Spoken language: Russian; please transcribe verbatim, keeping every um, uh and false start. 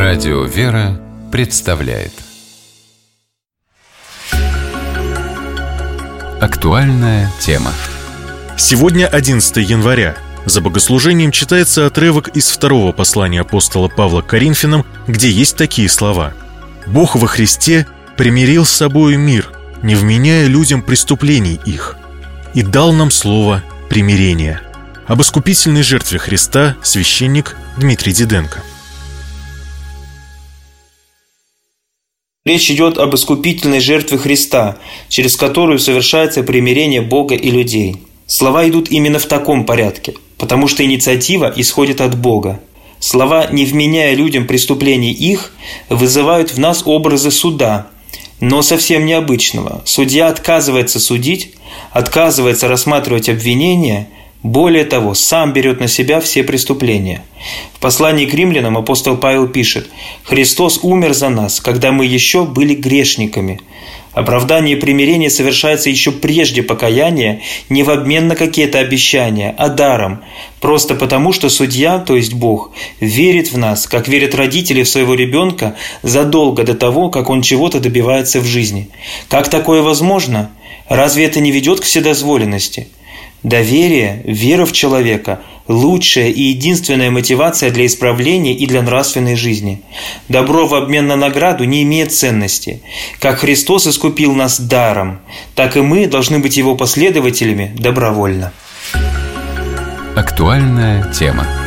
Радио «Вера» представляет актуальная тема. Сегодня одиннадцатое января. За богослужением читается отрывок из второго послания апостола Павла к Коринфянам, где есть такие слова: «Бог во Христе примирил с собою мир, не вменяя людям преступлений их, и дал нам слово примирения». Об искупительной жертве Христа священник Дмитрий Диденко. Речь идет об искупительной жертве Христа, через которую совершается примирение Бога и людей. Слова идут именно в таком порядке, потому что инициатива исходит от Бога. Слова, не вменяя людям преступлений их, вызывают в нас образы суда, но совсем необычного. Судья отказывается судить, отказывается рассматривать обвинения, более того, сам берет на себя все преступления. В послании к римлянам апостол Павел пишет: «Христос умер за нас, когда мы еще были грешниками». Оправдание и примирение совершается еще прежде покаяния, не в обмен на какие-то обещания, а даром, просто потому, что судья, то есть Бог, верит в нас, как верят родители в своего ребенка задолго до того, как он чего-то добивается в жизни. Как такое возможно? Разве это не ведет к вседозволенности? Доверие, вера в человека – лучшая и единственная мотивация для исправления и для нравственной жизни. Добро в обмен на награду не имеет ценности. Как Христос искупил нас даром, так и мы должны быть Его последователями добровольно. Актуальная тема.